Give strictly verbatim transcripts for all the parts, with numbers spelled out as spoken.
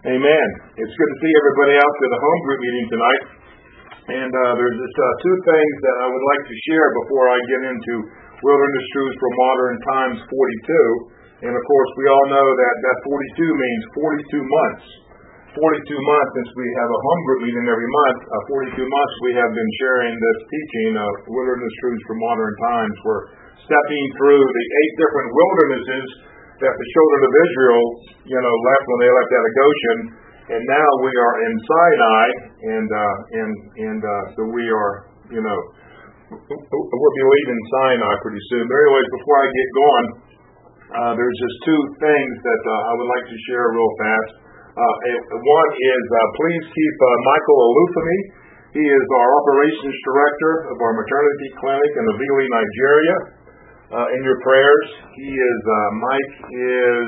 Amen. It's good to see everybody out to the home group meeting tonight. And uh, there's just uh, two things that I would like to share before I get into Wilderness Truths for Modern Times forty-two. And of course, we all know that that forty-two means forty-two months. forty-two months since we have a home group meeting every month. Uh, forty-two months we have been sharing this teaching of Wilderness Truths for Modern Times. We're stepping through the eight different wildernesses that the children of Israel, you know, left when they left out of Goshen, and now we are in Sinai, and uh, and and uh, so we are, you know, we'll be leaving Sinai pretty soon. But anyways, before I get going, uh, there's just two things that uh, I would like to share real fast. Uh, one is uh, please keep uh, Michael Olufemi. He is our operations director of our maternity clinic in Avili, Nigeria. Uh, in your prayers. He is, uh, Mike is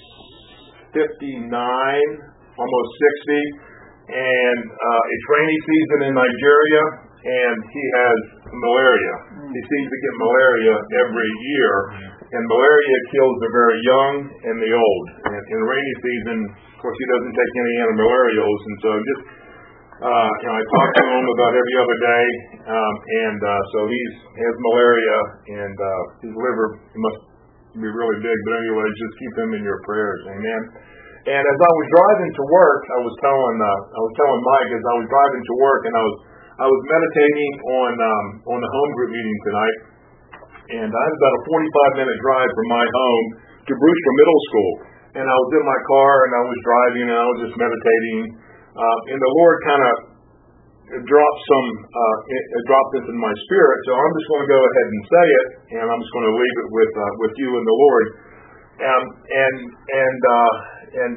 fifty-nine, almost sixty, and uh, it's rainy season in Nigeria, and he has malaria. He seems to get malaria every year, and malaria kills the very young and the old. And in the rainy season, of course, he doesn't take any antimalarials, and so just Uh, you know, I talk to him about every other day, um, and uh, so he's he has malaria, and uh, his liver must be really big. But anyway, just keep him in your prayers, amen. And as I was driving to work, I was telling uh, I was telling Mike as I was driving to work, and I was I was meditating on um, on the home group meeting tonight, and I had about a forty-five minute drive from my home to Brewster Middle School, and I was in my car and I was driving and I was just meditating. Uh, and the Lord kind of dropped some, uh, it, it dropped this in my spirit. So I'm just going to go ahead and say it, and I'm just going to leave it with uh, with you and the Lord. Um, and and uh, and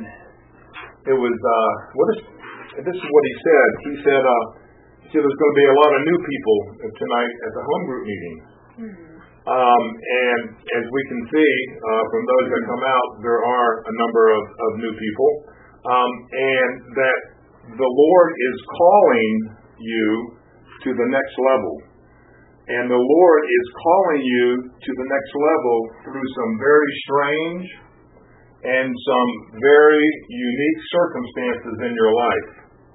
it was uh, what is this is what he said. He said uh, he said there's going to be a lot of new people tonight at the home group meeting. Mm-hmm. Um, and as we can see uh, from those that come out, there are a number of, of new people, um, and that the Lord is calling you to the next level. And the Lord is calling you to the next level through some very strange and some very unique circumstances in your life.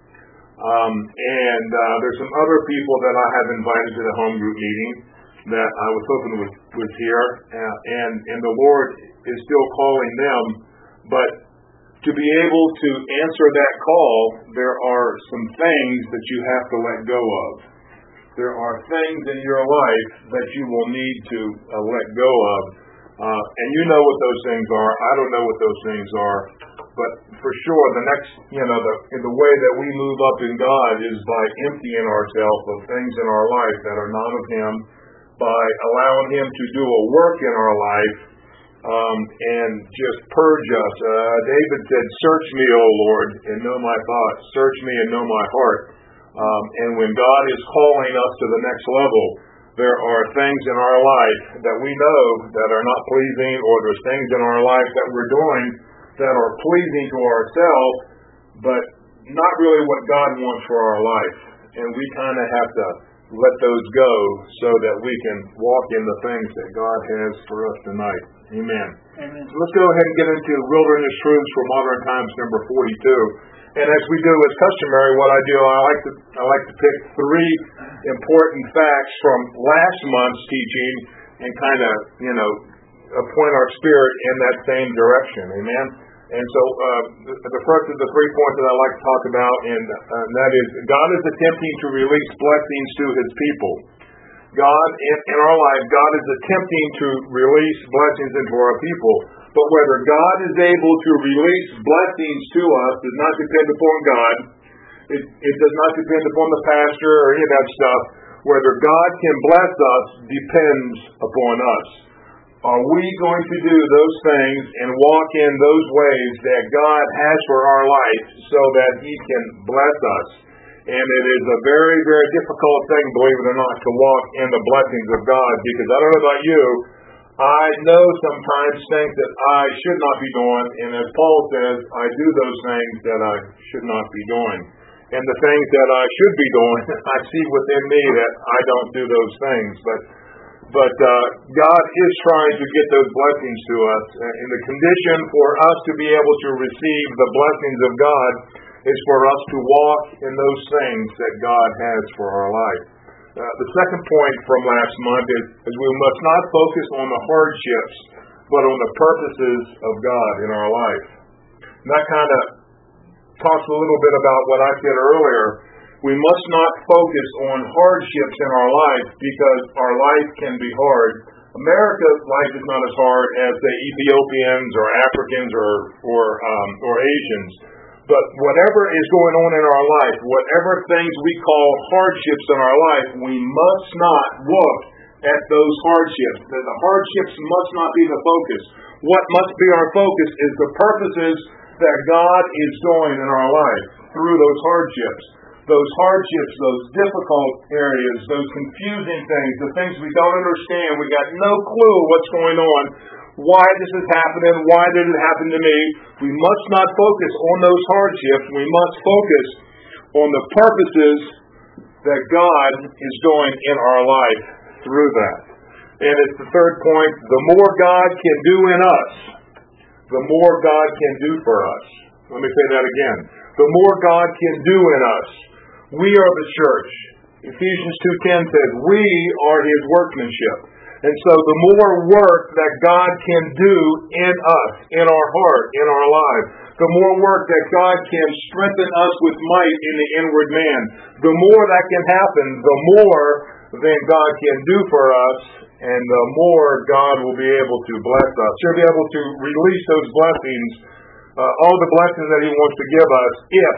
Um, and uh, there's some other people that I have invited to the home group meeting that I was hoping was, was here. Uh, and, and the Lord is still calling them. But to be able to answer that call, there are some things that you have to let go of. There are things in your life that you will need to uh, let go of. Uh, and you know what those things are. I don't know what those things are. But for sure, the next, you know, the, the way that we move up in God is by emptying ourselves of things in our life that are not of Him, by allowing Him to do a work in our life, Um, and just purge us. Uh, David said, "Search me, O Lord, and know my thoughts. Search me and know my heart." Um, and when God is calling us to the next level, there are things in our life that we know that are not pleasing, or there's things in our life that we're doing that are pleasing to ourselves, but not really what God wants for our life. And we kind of have to let those go so that we can walk in the things that God has for us tonight. Amen. Amen. So let's go ahead and get into Wilderness Truths for Modern Times number forty-two. And as we do as customary, what I do, I like to I like to pick three important facts from last month's teaching and kind of, you know, point our spirit in that same direction. Amen. And so uh, the, the first of the three points that I like to talk about, and, uh, and that is, God is attempting to release blessings to His people. God, in, in our life, God is attempting to release blessings into our people. But whether God is able to release blessings to us does not depend upon God. It, it does not depend upon the pastor or any of that stuff. Whether God can bless us depends upon us. Are we going to do those things and walk in those ways that God has for our life so that He can bless us? And it is a very, very difficult thing, believe it or not, to walk in the blessings of God, because I don't know about you, I know sometimes things that I should not be doing, and as Paul says, I do those things that I should not be doing. And the things that I should be doing, I see within me that I don't do those things. But But uh, God is trying to get those blessings to us. And the condition for us to be able to receive the blessings of God is for us to walk in those things that God has for our life. Uh, the second point from last month is, is we must not focus on the hardships, but on the purposes of God in our life. And that kind of talks a little bit about what I said earlier. We must not focus on hardships in our life because our life can be hard. America's life is not as hard as the Ethiopians or Africans or or, um, or Asians. But whatever is going on in our life, whatever things we call hardships in our life, we must not look at those hardships. The hardships must not be the focus. What must be our focus is the purposes that God is doing in our life through those hardships. Those hardships, those difficult areas, those confusing things, the things we don't understand, we got no clue what's going on, why this is happening, why did it happen to me. We must not focus on those hardships. We must focus on the purposes that God is doing in our life through that. And it's the third point, the more God can do in us, the more God can do for us. Let me say that again. The more God can do in us. We are the church. Ephesians two ten says, we are His workmanship. And so the more work that God can do in us, in our heart, in our lives, the more work that God can strengthen us with might in the inward man, the more that can happen, the more than God can do for us, and the more God will be able to bless us. He'll be able to release those blessings, uh, all the blessings that He wants to give us, if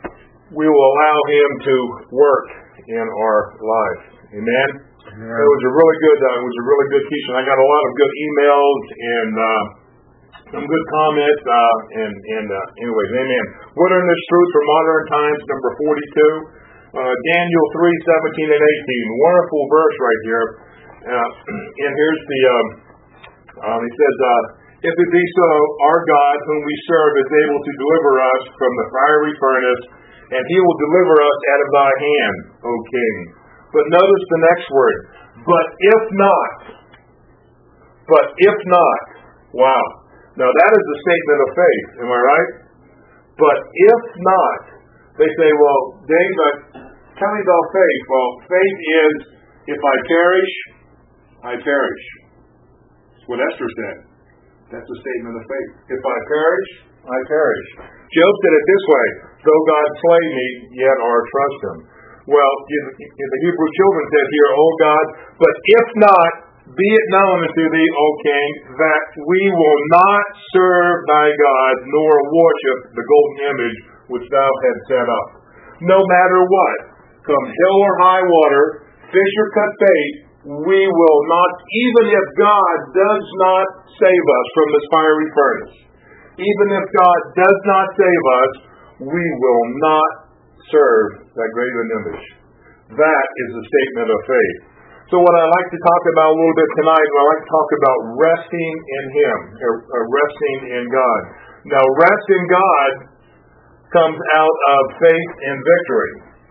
we will allow Him to work in our life. Amen? Yeah. It was a really good, uh, it was a really good teaching. I got a lot of good emails and uh, some good comments. Uh, and and uh, anyways, amen. Wilderness Truth for Modern Times, number forty-two, uh, Daniel three seventeen and eighteen. Wonderful verse right here. Uh, and here's the. Um, um, he says, uh, "If it be so, our God, whom we serve, is able to deliver us from the fiery furnace, and He will deliver us out of thy hand, O King." But notice the next word. But if not. But if not. Wow. Now that is a statement of faith. Am I right? But if not. They say, well, Dave, tell me about faith. Well, faith is, if I perish, I perish. That's what Esther said. That's a statement of faith. If I perish, I perish. Job said it this way. Though God slay me, yet I'll trust Him. Well, the Hebrew children said here, O God, but if not, be it known unto thee, O King, that we will not serve thy God, nor worship the golden image which thou hast set up. No matter what, come hill or high water, fish or cut bait, we will not, even if God does not save us from this fiery furnace, even if God does not save us, we will not serve that graven image. That is a statement of faith. So what I'd like to talk about a little bit tonight, I'd like to talk about resting in Him, or, or resting in God. Now, rest in God comes out of faith and victory.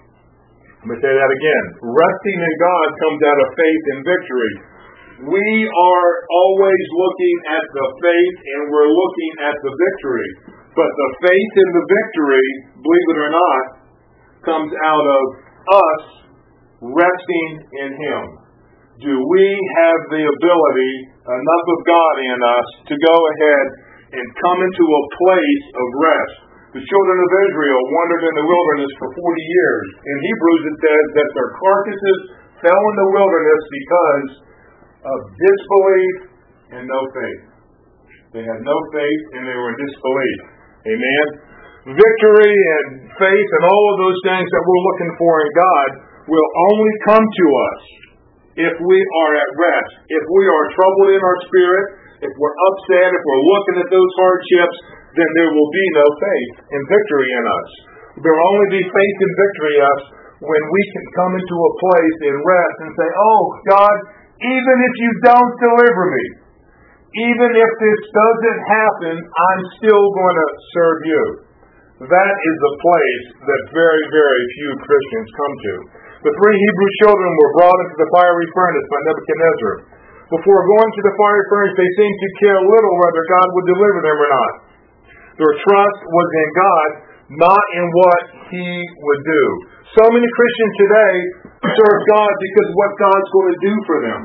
Let me say that again. Resting in God comes out of faith and victory. We are always looking at the faith and we're looking at the victory. But the faith and the victory, believe it or not, comes out of us resting in Him. Do we have the ability, enough of God in us, to go ahead and come into a place of rest? The children of Israel wandered in the wilderness for forty years. In Hebrews it says that their carcasses fell in the wilderness because of disbelief and no faith. They had no faith and they were in disbelief. Amen? Victory and faith and all of those things that we're looking for in God will only come to us if we are at rest. If we are troubled in our spirit, if we're upset, if we're looking at those hardships, then there will be no faith and victory in us. There will only be faith and victory in us when we can come into a place in rest and say, oh, God, even if you don't deliver me, even if this doesn't happen, I'm still going to serve you. That is the place that very, very few Christians come to. The three Hebrew children were brought into the fiery furnace by Nebuchadnezzar. Before going to the fiery furnace, they seemed to care little whether God would deliver them or not. Their trust was in God, not in what He would do. So many Christians today serve God because of what God's going to do for them.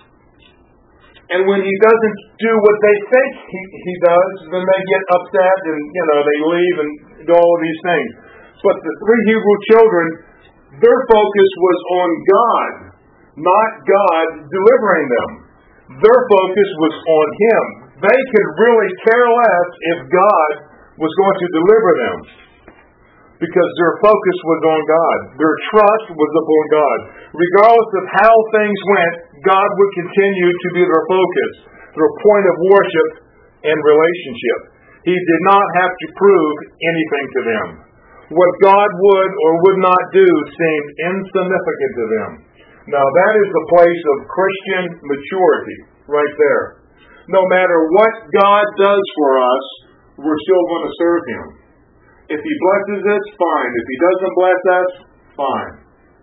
And when He doesn't do what they think He, he does, then they get upset and, you know, they leave and do all of these things. But the three Hebrew children, their focus was on God, not God delivering them. Their focus was on Him. They could really care less if God was going to deliver them, because their focus was on God. Their trust was upon God. Regardless of how things went, God would continue to be their focus, their point of worship and relationship. He did not have to prove anything to them. What God would or would not do seemed insignificant to them. Now that is the place of Christian maturity, right there. No matter what God does for us, we're still going to serve Him. If He blesses us, fine. If He doesn't bless us, fine.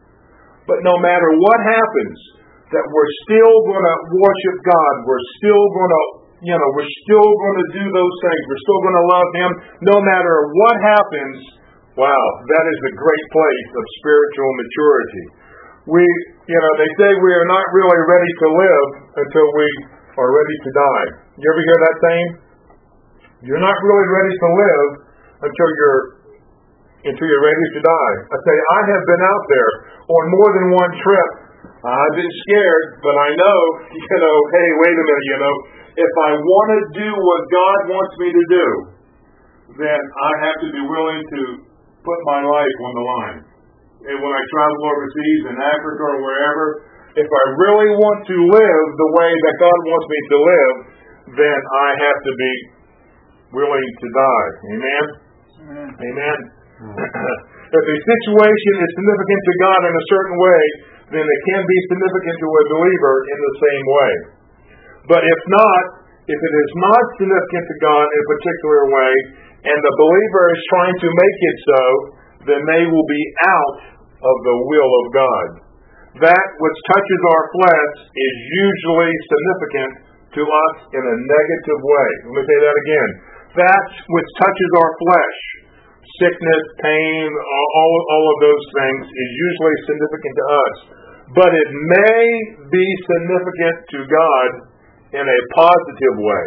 But no matter what happens, that we're still going to worship God. We're still going to, you know, we're still going to do those things. We're still going to love Him. No matter what happens, wow, that is a great place of spiritual maturity. We, you know, they say we are not really ready to live until we are ready to die. You ever hear that saying? You're not really ready to live until you're until you're ready to die. I say, I have been out there on more than one trip. I've been scared, but I know, you know, hey, wait a minute, you know, if I want to do what God wants me to do, then I have to be willing to put my life on the line. And when I travel overseas in Africa or wherever, if I really want to live the way that God wants me to live, then I have to be willing to die. Amen? Amen. Amen. If a situation is significant to God in a certain way, then it can be significant to a believer in the same way. But if not, if it is not significant to God in a particular way, and the believer is trying to make it so, then they will be out of the will of God. That which touches our flesh is usually significant to us in a negative way. Let me say that again. That which touches our flesh, sickness, pain, all, all of those things, is usually significant to us. But it may be significant to God in a positive way.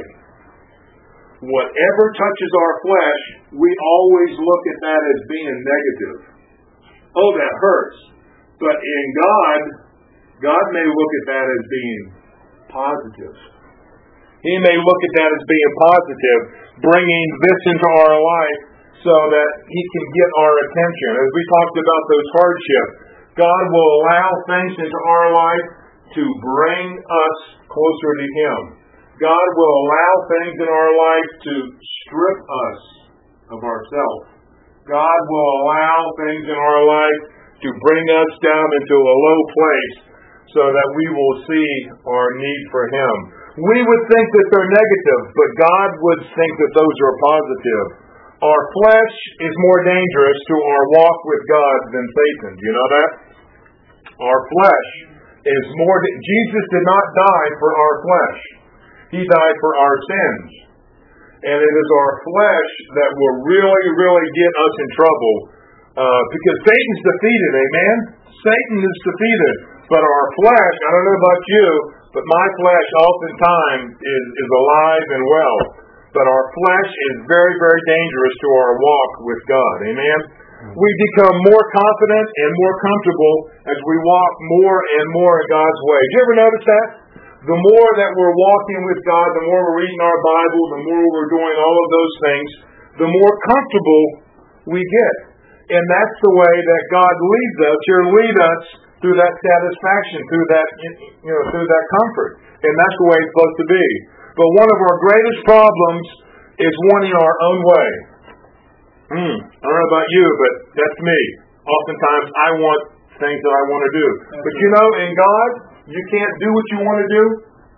Whatever touches our flesh, we always look at that as being negative. Oh, that hurts. But in God, God may look at that as being positive. He may look at that as being positive, bringing this into our life so that He can get our attention. As we talked about those hardships, God will allow things into our life to bring us closer to Him. God will allow things in our life to strip us of ourselves. God will allow things in our life to bring us down into a low place so that we will see our need for Him. We would think that they're negative, but God would think that those are positive. Our flesh is more dangerous to our walk with God than Satan. Do you know that? Our flesh is more... Jesus did not die for our flesh. He died for our sins. And it is our flesh that will really, really get us in trouble. Uh, because Satan's defeated, amen? Satan is defeated. But our flesh, I don't know about you, but my flesh oftentimes is, is alive and well. But our flesh is very, very dangerous to our walk with God, amen? We become more confident and more comfortable as we walk more and more in God's way. Did you ever notice that? The more that we're walking with God, the more we're reading our Bible, the more we're doing all of those things, the more comfortable we get. And that's the way that God leads us. He'll lead us through that satisfaction, through that, you know, through that comfort. And that's the way it's supposed to be. But one of our greatest problems is wanting our own way. Hmm, I don't know about you, but that's me. Oftentimes I want things that I want to do. But you know, in God, you can't do what you want to do.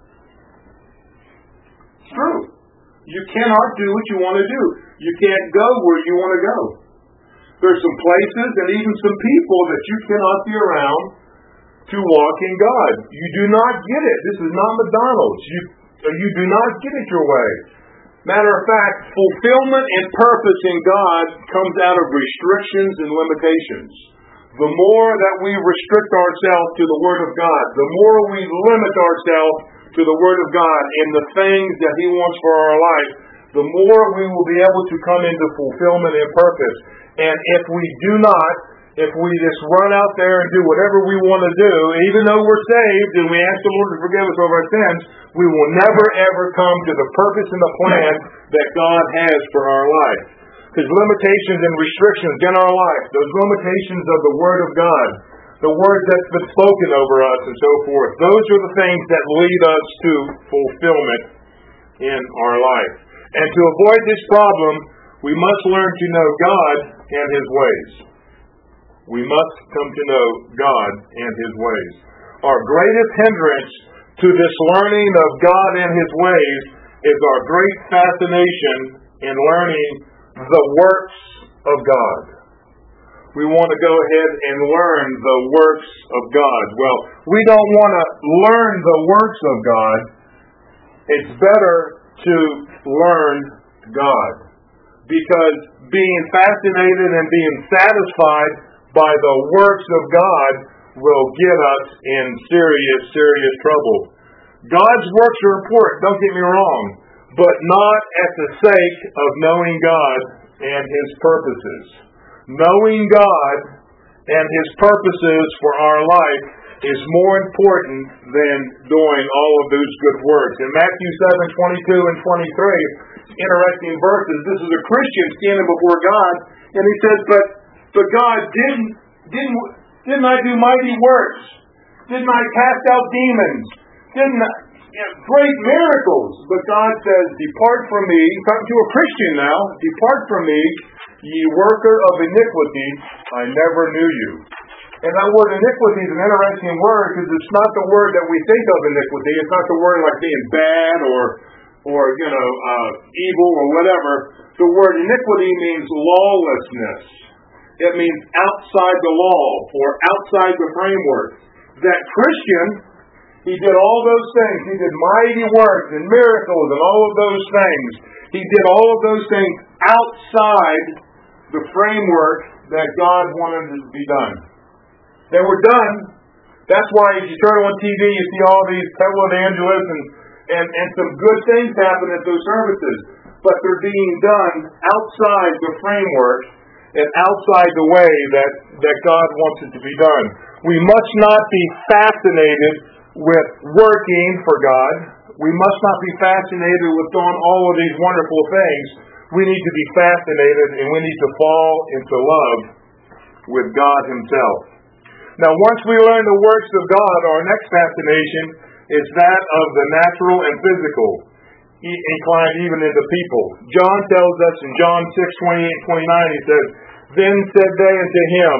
It's true. You cannot do what you want to do. You can't go where you want to go. There's some places and even some people that you cannot be around to walk in God. You do not get it. This is not McDonald's. You, you do not get it your way. Matter of fact, fulfillment and purpose in God comes out of restrictions and limitations. The more that we restrict ourselves to the Word of God, the more we limit ourselves to the Word of God and the things that He wants for our life, the more we will be able to come into fulfillment and purpose. And if we do not, if we just run out there and do whatever we want to do, even though we're saved and we ask the Lord to forgive us of our sins, we will never ever come to the purpose and the plan that God has for our life. Because limitations and restrictions in our life, those limitations of the Word of God, the Word that's been spoken over us and so forth, those are the things that lead us to fulfillment in our life. And to avoid this problem, we must learn to know God and His ways. We must come to know God and His ways. Our greatest hindrance to this learning of God and His ways is our great fascination in learning the works of God. We want to go ahead and learn the works of God. Well, we don't want to learn the works of God. It's better to learn God. Because being fascinated and being satisfied by the works of God will get us in serious, serious trouble. God's works are important, don't get me wrong, but not at the sake of knowing God and His purposes. Knowing God and His purposes for our life is more important than doing all of those good works. In Matthew seven, twenty-two and twenty-three, interesting verses. This is a Christian standing before God, and he says, but but God, didn't didn't didn't I do mighty works? Didn't I cast out demons? Didn't I, you know, great miracles? But God says, depart from me, talking to a Christian now, depart from me, ye worker of iniquity, I never knew you. And that word iniquity is an interesting word because it's not the word that we think of iniquity. It's not the word like being bad or, or you know, uh, evil or whatever. The word iniquity means lawlessness. It means outside the law or outside the framework. That Christian, he did all those things. He did mighty works and miracles and all of those things. He did all of those things outside the framework that God wanted to be done. They were done. That's why if you turn on T V, you see all these televangelists and, and, and some good things happen at those services. But they're being done outside the framework and outside the way that, that God wants it to be done. We must not be fascinated with working for God. We must not be fascinated with doing all of these wonderful things. We need to be fascinated and we need to fall into love with God Himself. Now, once we learn the works of God, our next fascination is that of the natural and physical, inclined even into people. John tells us in John six, twenty-eight and twenty-nine, he says, then said they unto Him,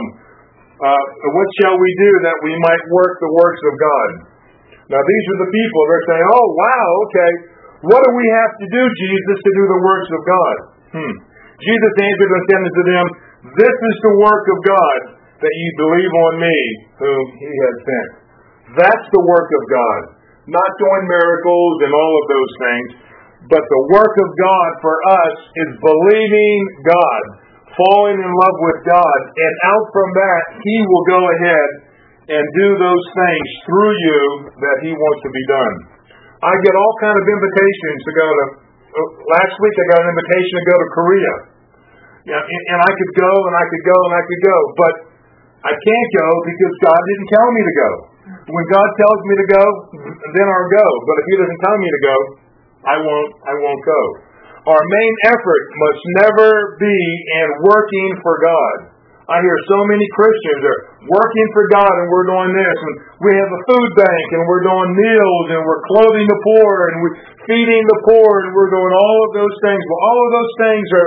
uh, what shall we do that we might work the works of God? Now, these are the people. They're saying, oh, wow, okay. What do we have to do, Jesus, to do the works of God? Hmm. Jesus answered and said unto them, this is the work of God, that ye believe on me, whom He has sent. That's the work of God. Not doing miracles and all of those things, but the work of God for us is believing God, falling in love with God, and out from that, He will go ahead and do those things through you that He wants to be done. I get all kind of invitations to go to, last week I got an invitation to go to Korea. Yeah, and, and I could go and I could go and I could go, but I can't go because God didn't tell me to go. When God tells me to go, then I'll go. But if He doesn't tell me to go, I won't I won't go. Our main effort must never be in working for God. I hear so many Christians are working for God and we're doing this, and we have a food bank and we're doing meals and we're clothing the poor and we're feeding the poor and we're doing all of those things. Well, all of those things are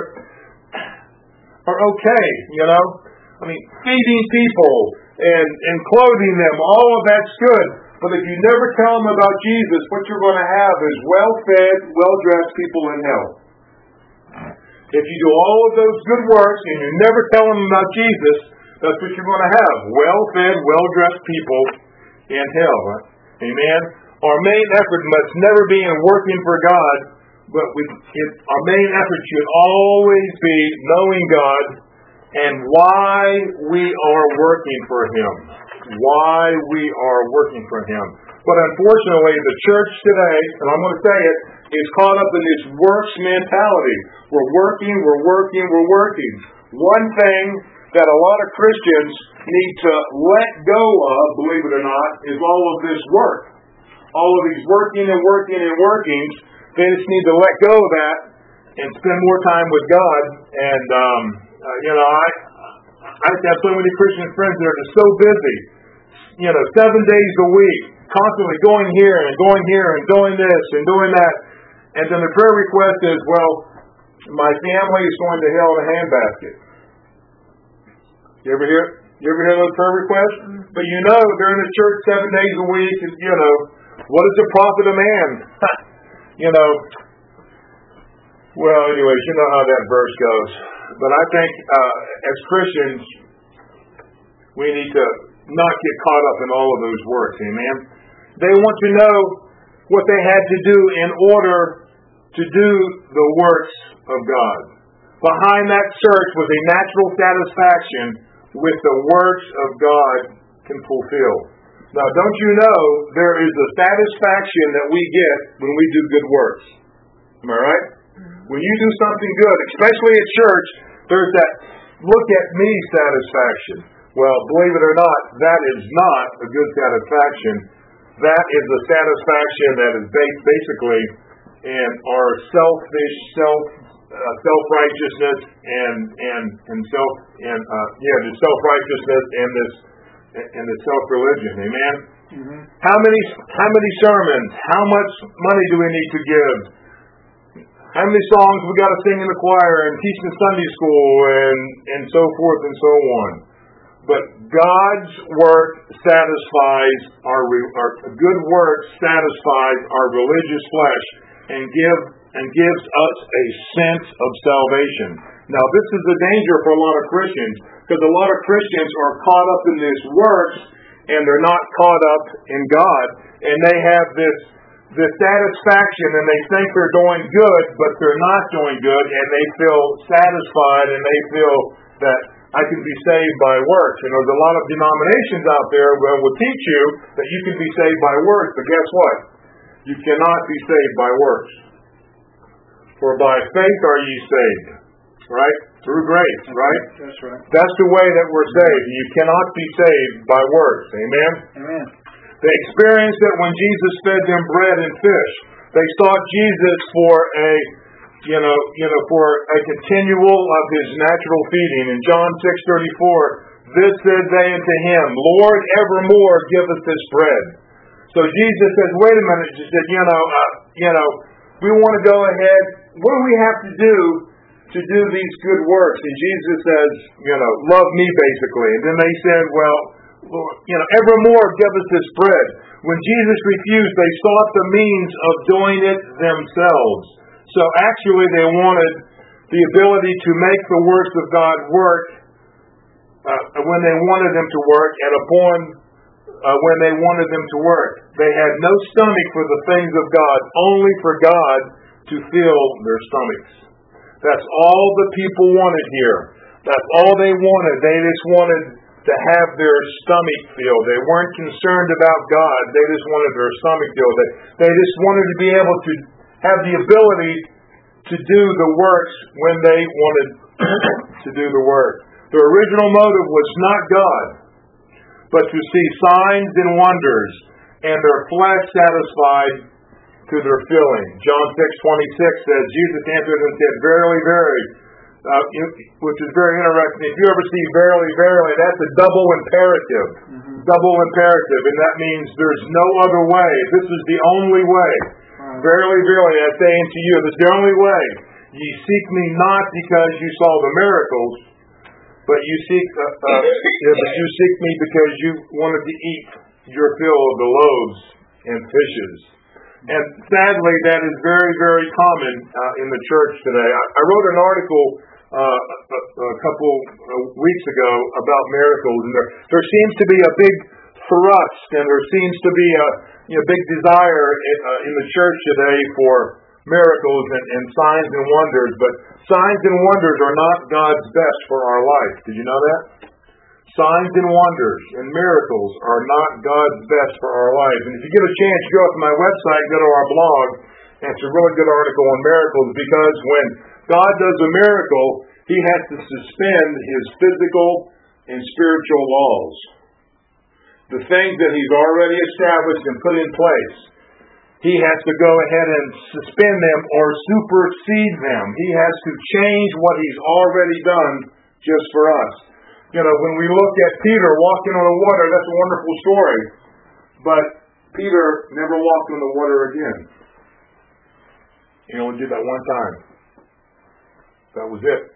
are okay, you know. I mean, feeding people and, and clothing them, all of that's good. But if you never tell them about Jesus, what you're going to have is well-fed, well-dressed people in hell. If you do all of those good works and you never tell them about Jesus, that's what you're going to have. Well-fed, well-dressed people in hell. Amen? Our main effort must never be in working for God, but we, it, our main effort should always be knowing God and why we are working for Him. Why we are working for Him. But unfortunately, the church today, and I'm going to say it, is caught up in this works mentality. We're working, we're working, we're working. One thing that a lot of Christians need to let go of, believe it or not, is all of this work. All of these working and working and workings. They just need to let go of that and spend more time with God. And, um, uh, you know, I, I have so many Christian friends that are just so busy. You know, seven days a week, constantly going here and going here and doing this and doing that. And then the prayer request is, well, my family is going to hell in a handbasket. You ever hear you ever hear those prayer requests? But you know, they're in the church seven days a week. And, you know, what is the profit of man? You know, well, anyways, you know how that verse goes. But I think uh, as Christians, we need to not get caught up in all of those works. Amen? They want to know what they had to do in order to do the works of God. Behind that search was a natural satisfaction with the works of God can fulfill. Now, don't you know there is a satisfaction that we get when we do good works? Am I right? When you do something good, especially at church, there's that look at me satisfaction. Well, believe it or not, that is not a good satisfaction. That is a satisfaction that is based basically in our selfish, self, uh, self-righteousness and and and self and uh, yeah, the self-righteousness and this and the self-religion. Amen. Mm-hmm. How many how many sermons? How much money do we need to give? How many songs we got to sing in the choir and teach in Sunday school and and so forth and so on. But God's work satisfies our, our good work satisfies our religious flesh and give and gives us a sense of salvation. Now, this is the danger for a lot of Christians, because a lot of Christians are caught up in this works and they're not caught up in God, and they have this this satisfaction and they think they're doing good, but they're not doing good, and they feel satisfied and they feel that I can be saved by works. And there's a lot of denominations out there that will teach you that you can be saved by works, but guess what? You cannot be saved by works. For by faith are ye saved, right? Through grace, right? That's right. That's the way that we're saved. You cannot be saved by works. Amen? Amen. They experienced it when Jesus fed them bread and fish. They sought Jesus for a You know, you know, for a continual of His natural feeding. In John six thirty-four, this said they unto Him, Lord, evermore give us this bread. So Jesus says, wait a minute. He said, you know, uh, you know, we want to go ahead. What do we have to do to do these good works? And Jesus says, you know, love me, basically. And then they said, well, Lord, you know, evermore give us this bread. When Jesus refused, they sought the means of doing it themselves. So actually they wanted the ability to make the works of God work uh, when they wanted them to work and upon uh, when they wanted them to work. They had no stomach for the things of God, only for God to fill their stomachs. That's all the people wanted here. That's all they wanted. They just wanted to have their stomach filled. They weren't concerned about God. They just wanted their stomach filled. They, they just wanted to be able to have the ability to do the works when they wanted to do the work. The original motive was not God, but to see signs and wonders and their flesh satisfied to their filling. John six twenty-six says, Jesus answered and said, Verily, verily, uh, which is very interesting. If you ever see verily, verily, that's a double imperative. Mm-hmm. Double imperative, and that means there's no other way. This is the only way. Verily, verily, I say unto you, this is the only way. Ye seek me not because you saw the miracles, but you seek, uh, uh, yeah, but you seek me because you wanted to eat your fill of the loaves and fishes. And sadly, that is very, very common uh, in the church today. I, I wrote an article uh, a, a couple of weeks ago about miracles, and there, there seems to be a big thrust, and there seems to be a you know, big desire in, uh, in the church today for miracles and, and signs and wonders, but signs and wonders are not God's best for our life. Did you know that? Signs and wonders and miracles are not God's best for our life. And if you get a chance, go up to my website, go to our blog, and it's a really good article on miracles, because when God does a miracle, He has to suspend His physical and spiritual laws. The things that He's already established and put in place, He has to go ahead and suspend them or supersede them. He has to change what He's already done just for us. You know, when we look at Peter walking on the water, that's a wonderful story. But Peter never walked on the water again. He only did that one time. That was it.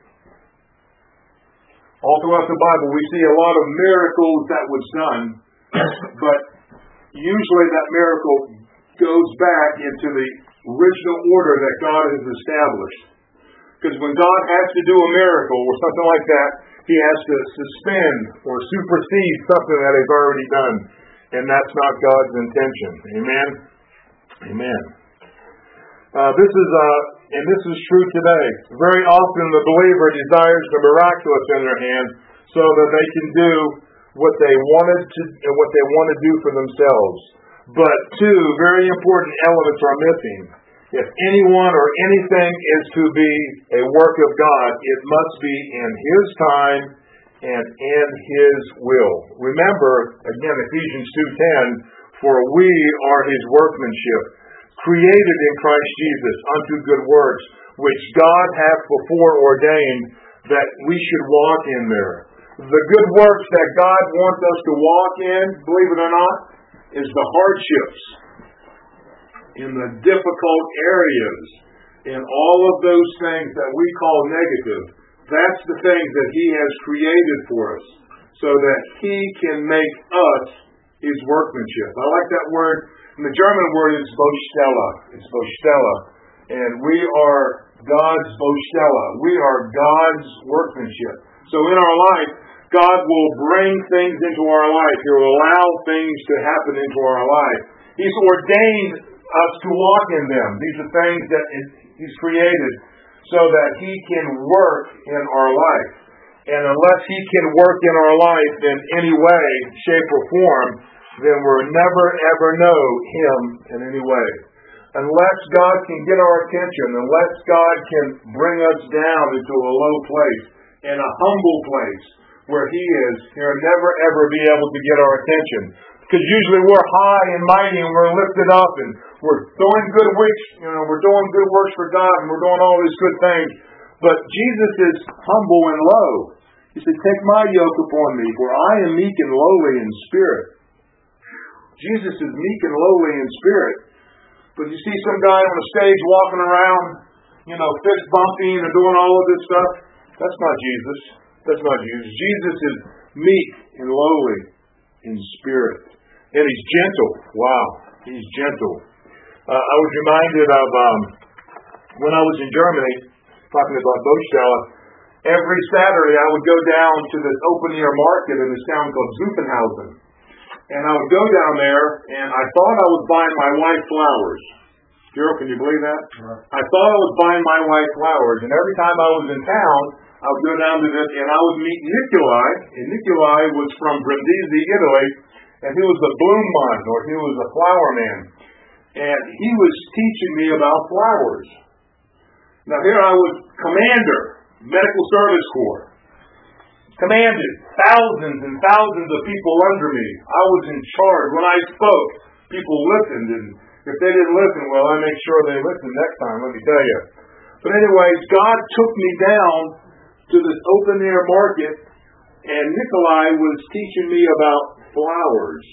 All throughout the Bible, we see a lot of miracles that was done, but usually that miracle goes back into the original order that God has established. Because when God has to do a miracle or something like that, He has to suspend or supersede something that He's already done. And that's not God's intention. Amen? Amen. Uh, this is, uh, and this is true today. Very often the believer desires the miraculous in their hand so that they can do what they wanted to, what they want to do for themselves. But two very important elements are missing. If anyone or anything is to be a work of God, it must be in His time and in His will. Remember, again, Ephesians two ten, for we are His workmanship, created in Christ Jesus unto good works, which God hath before ordained that we should walk in there. The good works that God wants us to walk in, believe it or not, is the hardships, in the difficult areas, in all of those things that we call negative. That's the things that He has created for us, so that He can make us His workmanship. I like that word. And the German word is Baustelle. It's Baustelle. And we are God's Baustelle. We are God's workmanship. So in our life, God will bring things into our life. He will allow things to happen into our life. He's ordained us to walk in them. These are things that He's created so that He can work in our life. And unless He can work in our life in any way, shape, or form, then we'll never ever know Him in any way. Unless God can get our attention, unless God can bring us down into a low place, in a humble place where He is, He'll never ever be able to get our attention. Because usually we're high and mighty and we're lifted up and we're doing good works, you know, we're doing good works for God and we're doing all these good things. But Jesus is humble and low. He said, take my yoke upon me, for I am meek and lowly in spirit. Jesus is meek and lowly in spirit. But you see some guy on a stage walking around, you know, fist bumping and doing all of this stuff. That's not Jesus. That's not Jesus. Jesus is meek and lowly in spirit. And He's gentle. Wow. He's gentle. Uh, I was reminded of um, when I was in Germany, talking about Baustelle, every Saturday I would go down to this open-air market in this town called Zuffenhausen. And I would go down there, and I thought I was buying my wife flowers. Gerald, can you believe that? Sure. I thought I was buying my wife flowers, and every time I was in town, I would go down to this, and I would meet Nikolai, and Nikolai was from Brindisi, Italy, and he was a bloomman, or he was a flower man. And he was teaching me about flowers. Now here I was commander, medical service corps. Commanded thousands and thousands of people under me. I was in charge. When I spoke, people listened, and if they didn't listen, well, I make sure they listen next time, let me tell you. But anyways, God took me down to this open-air market, and Nikolai was teaching me about flowers.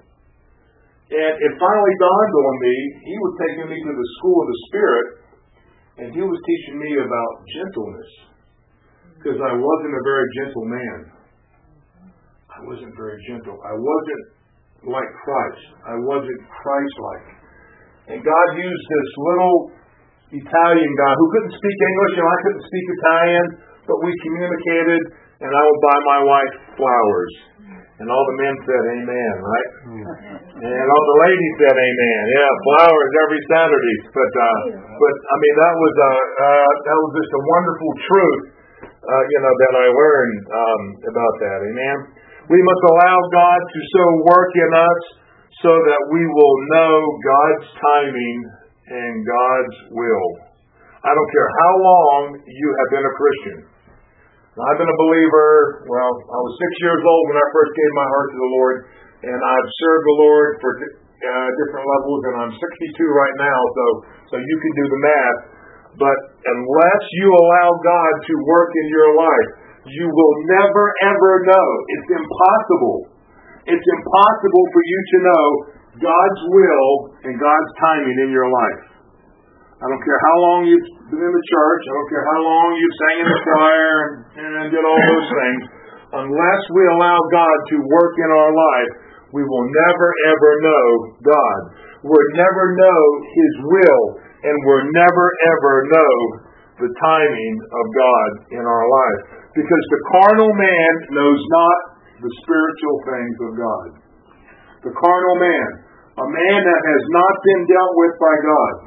And it finally dawned on me, he was taking me to the school of the Spirit, and he was teaching me about gentleness. Because I wasn't a very gentle man. I wasn't very gentle. I wasn't like Christ. I wasn't Christ-like. And God used this little Italian guy who couldn't speak English and I couldn't speak Italian, but we communicated, and I would buy my wife flowers. And all the men said amen, right? And all the ladies said amen. Yeah, flowers every Saturday. But, uh, but I mean, that was, uh, uh, that was just a wonderful truth, uh, you know, that I learned um, about that. Amen. We must allow God to so work in us so that we will know God's timing and God's will. I don't care how long you have been a Christian. Now, I've been a believer, well, I was six years old when I first gave my heart to the Lord, and I've served the Lord for uh, different levels, and I'm sixty-two right now, so, so you can do the math. But unless you allow God to work in your life, you will never, ever know. It's impossible. It's impossible for you to know God's will and God's timing in your life. I don't care how long you've been in the church. I don't care how long you've sang in the choir and, and did all those things. Unless we allow God to work in our life, we will never, ever know God. We'll never know His will, and we'll never, ever know the timing of God in our life. Because the carnal man knows not the spiritual things of God. The carnal man, a man that has not been dealt with by God,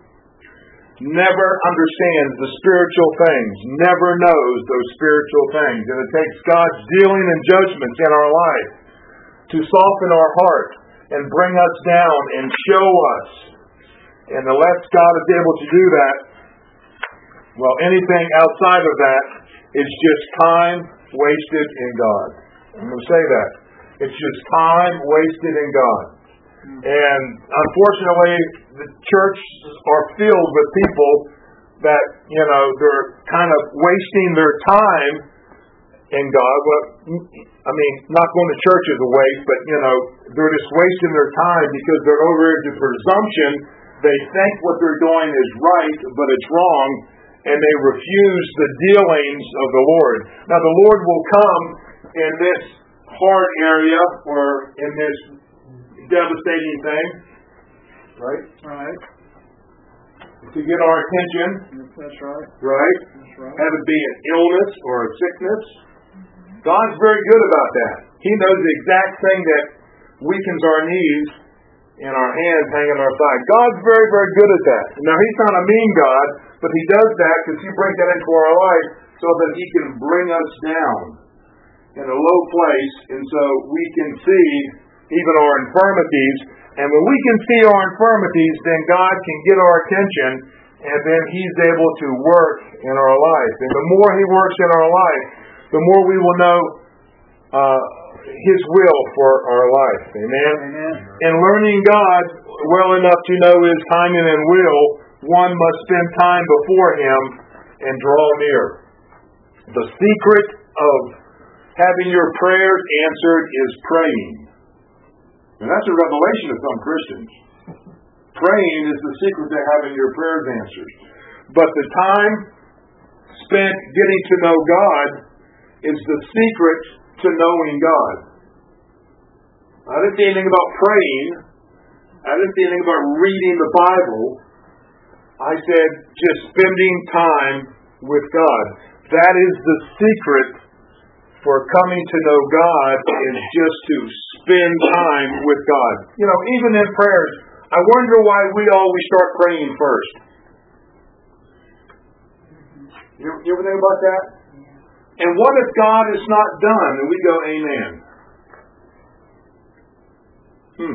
never understands the spiritual things, never knows those spiritual things. And it takes God's dealing and judgments in our life to soften our heart and bring us down and show us. And unless God is able to do that, well, anything outside of that is just time wasted in God. I'm going to say that. It's just time wasted in God. And unfortunately, the churches are filled with people that, you know, they're kind of wasting their time in God. Well, I mean, not going to church is a waste, but, you know, they're just wasting their time because they're over into presumption. They think what they're doing is right, but it's wrong, and they refuse the dealings of the Lord. Now, the Lord will come in this hard area or in this devastating thing, right? Right. To get our attention. That's right. Right? That's right. Have it be an illness or a sickness. God's very good about that. He knows the exact thing that weakens our knees and our hands hang on our side. God's very, very good at that. Now, He's not a mean God, but He does that because He brings that into our life so that He can bring us down in a low place, and so we can see even our infirmities. And when we can see our infirmities, then God can get our attention, and then He's able to work in our life. And the more He works in our life, the more we will know uh, His will for our life. Amen? Amen. In learning God well enough to know His timing and will, one must spend time before Him and draw near. The secret of having your prayers answered is praying. And that's a revelation of some Christians. Praying is the secret to having your prayers answered. But the time spent getting to know God is the secret to knowing God. I didn't say anything about praying. I didn't say anything about reading the Bible. I said just spending time with God. That is the secret for coming to know God, is just to spend time with God. You know, even in prayers, I wonder why we always start praying first. You, you ever think about that? And what if God is not done and we go, amen? Hmm.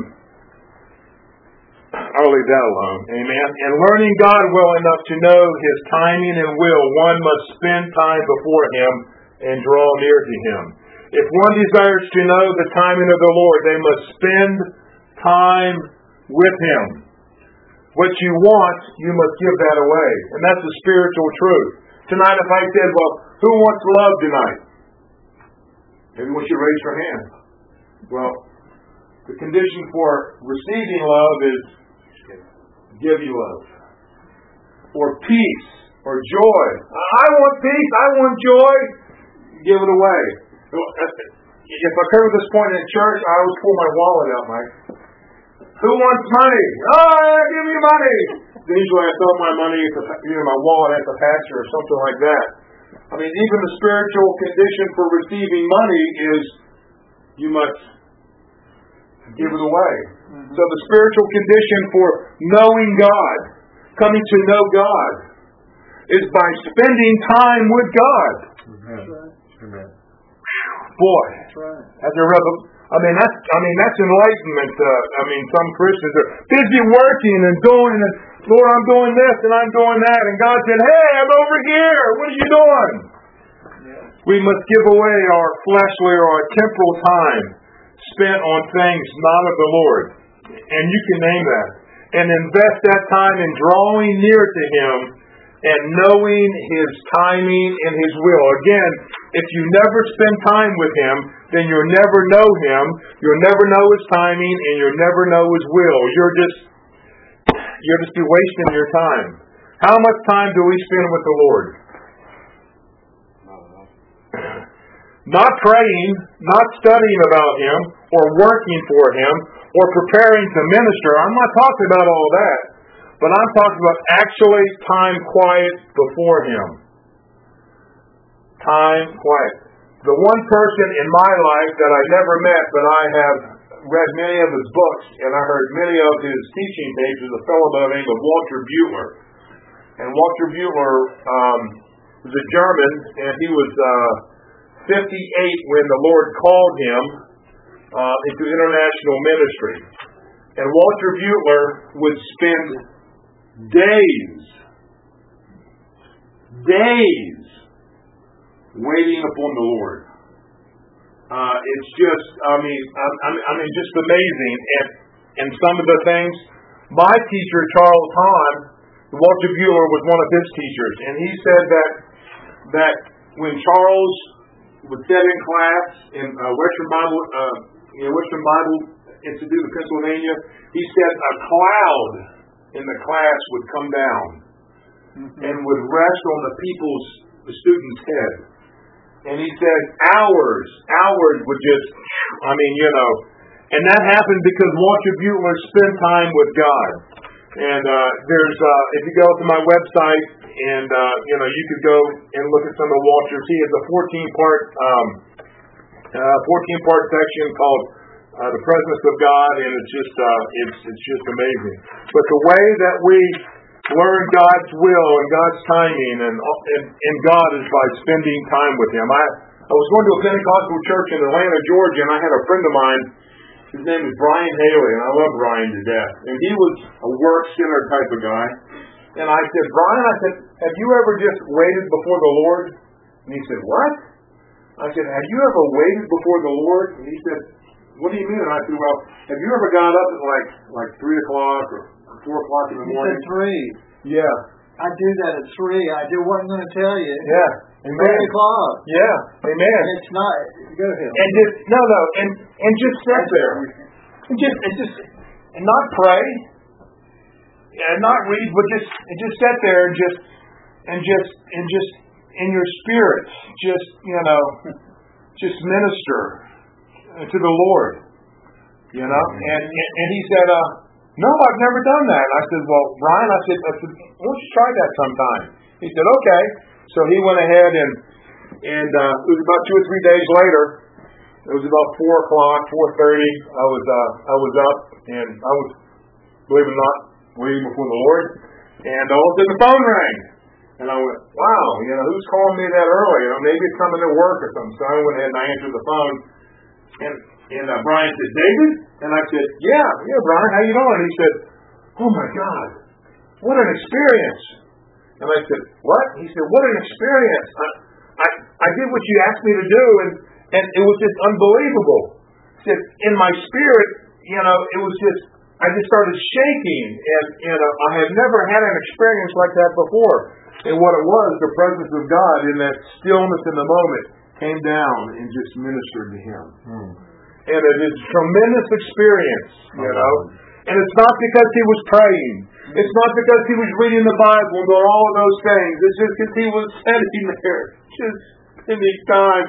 I'll leave that alone. Amen. And learning God well enough to know His timing and will, one must spend time before Him and draw near to Him. If one desires to know the timing of the Lord, they must spend time with Him. What you want, you must give that away. And that's the spiritual truth. Tonight, if I said, well, who wants love tonight? Maybe we should raise our hand. Well, the condition for receiving love is give you love. Or peace. Or joy. I want peace. I want joy. Give it away. If I come to this point in church, I always pull my wallet out, Mike. Who wants money? Oh, give me money. Usually I throw my money, at the, you know, my wallet at the pastor or something like that. I mean, even the spiritual condition for receiving money is you must give it away. Mm-hmm. So the spiritual condition for knowing God, coming to know God, is by spending time with God. Amen. Amen. Boy, that's right. That's a revel- I mean that's I mean that's enlightenment. Uh, I mean some Christians are busy working and doing and Lord, I'm doing this and I'm doing that, and God said, "Hey, I'm over here. What are you doing?" Yeah. We must give away our fleshly or our temporal time spent on things not of the Lord, and you can name that, and invest that time in drawing near to Him and knowing His timing and His will. Again, if you never spend time with Him, then you'll never know Him, you'll never know His timing, and you'll never know His will. You're just, you'll just be wasting your time. How much time do we spend with the Lord? Not praying, not studying about Him, or working for Him, or preparing to minister. I'm not talking about all that. But I'm talking about actually time quiet before Him. Time quiet. The one person in my life that I never met, but I have read many of his books, and I heard many of his teaching tapes, is a fellow by the name of Walter Butler. And Walter Butler um, was a German, and he was uh, fifty-eight when the Lord called him uh, into international ministry. And Walter Butler would spend days, days waiting upon the Lord. Uh, it's just, I mean, I, I mean, just amazing. And, and some of the things, my teacher, Charles Hahn, Walter Butler was one of his teachers, and he said that that when Charles would sit in class in uh, Western Bible, uh, you know, Western Bible Institute of Pennsylvania, he said a cloud in the class would come down mm-hmm. and would rest on the people's, the students' head. And he said hours, hours would just, I mean, you know, and that happened because Walter Butler spent time with God. And uh, there's, uh, if you go to my website, and uh, you know, you could go and look at some of Walter's. He has a fourteen-part, um, uh, fourteen-part section called uh, "The Presence of God," and it's just, uh, it's, it's just amazing. But the way that we learn God's will and God's timing, and and, and God is by spending time with Him. I I was going to a Pentecostal church in Atlanta, Georgia, and I had a friend of mine. His name is Brian Haley, and I love Brian to death. And he was a work-centered type of guy. And I said, Brian, I said, have you ever just waited before the Lord? And he said, what? I said, have you ever waited before the Lord? And he said, what do you mean? And I said, well, have you ever got up at like like three o'clock or four o'clock in the morning? He said three. Yeah. I do that at three. I do what I'm going to tell you. Yeah. Amen. Three o'clock. Yeah. Amen. And it's not. Go ahead. And just no, no, and and just sit there, and just and just and not pray, and not read, but just and just sit there and just and just and just in your spirit, just you know, just minister to the Lord, you know. And and, and he said, uh, no, I've never done that. I said, well, Brian, I said, I said, why don't you try that sometime? He said, okay. So he went ahead and and uh, it was about two or three days later. It was about four o'clock, four thirty. I was uh, I was up and I was, believe it or not, waiting before the Lord. And all of a sudden the phone rang, and I went, wow, you know, who's calling me that early? You know, maybe it's coming to work or something. So I went ahead and I answered the phone, and and uh, Brian said, David, and I said, yeah, yeah, Brian, how you doing? He said, oh my God, what an experience. And I said, what? He said, what an experience. I, I, I did what you asked me to do, and, and it was just unbelievable. He said, in my spirit, you know, it was just, I just started shaking, and, and uh, I had never had an experience like that before. And what it was, the presence of God in that stillness in the moment came down and just ministered to him. Hmm. And it is a tremendous experience, you know. And it's not because he was praying. It's not because he was reading the Bible or all of those things. It's just because he was sitting there, just spending time.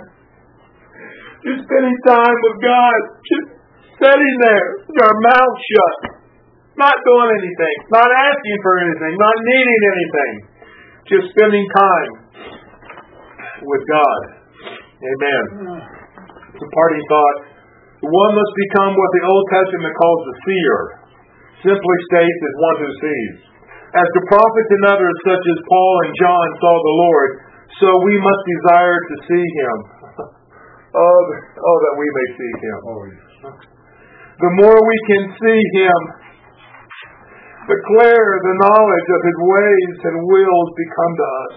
Just spending time with God. Just sitting there with our mouth shut. Not doing anything. Not asking for anything. Not needing anything. Just spending time with God. Amen. It's a parting thought. One must become what the Old Testament calls a seer. Simply states as one who sees. As the prophets and others such as Paul and John saw the Lord, so we must desire to see Him. oh, oh, that we may see Him. Oh, yes. The more we can see Him, the clearer the knowledge of His ways and wills become to us.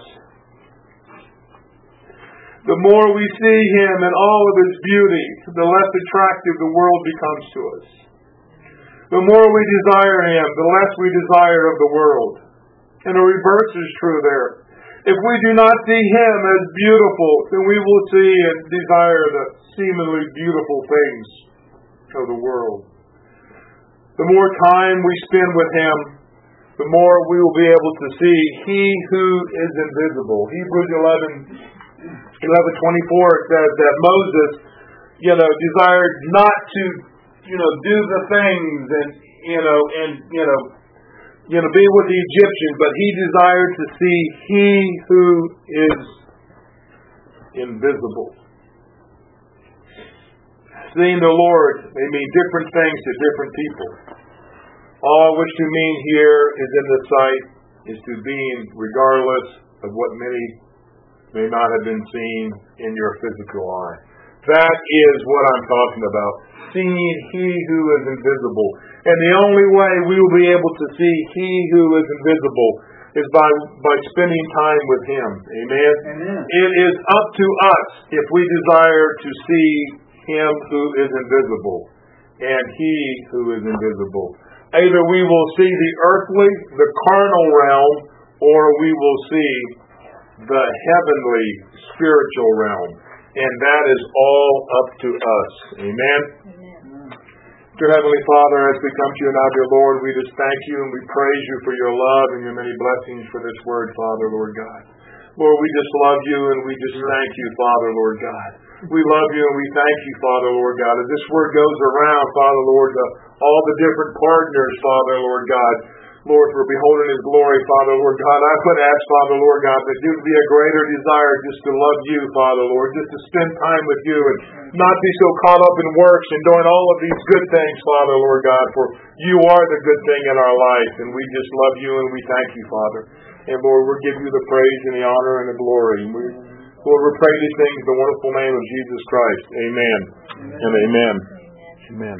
The more we see Him in all of His beauty, the less attractive the world becomes to us. The more we desire Him, the less we desire of the world. And the reverse is true there. If we do not see Him as beautiful, then we will see and desire the seemingly beautiful things of the world. The more time we spend with Him, the more we will be able to see He who is invisible. Hebrews eleven, eleven twenty-four says that Moses, you know, desired not to, you know, do the things and, you know, and, you know, you know, be with the Egyptians, but he desired to see He who is invisible. Seeing the Lord may mean different things to different people. All which to mean here is in the sight, is to being regardless of what many may not have been seen in your physical eye. That is what I'm talking about. Seeing He who is invisible. And the only way we will be able to see He who is invisible is by, by spending time with Him. Amen? Amen. It is up to us if we desire to see Him who is invisible and He who is invisible. Either we will see the earthly, the carnal realm, or we will see the heavenly, spiritual realm. And that is all up to us. Amen? Amen. Dear Heavenly Father, as we come to you now, dear Lord, we just thank you and we praise you for your love and your many blessings for this word, Father, Lord God. Lord, we just love you and we just thank you, Father, Lord God. We love you and we thank you, Father, Lord God. As this word goes around, Father, Lord, to all the different partners, Father, Lord God, Lord, for beholding His glory, Father, Lord God, I would ask, Father, Lord God, that there would be a greater desire just to love you, Father, Lord, just to spend time with you and not be so caught up in works and doing all of these good things, Father, Lord God, for you are the good thing in our life, and we just love you and we thank you, Father. And Lord, we'll give you the praise and the honor and the glory. And we, Lord, we pray these things in the wonderful name of Jesus Christ. Amen, amen. And amen. Amen. Amen.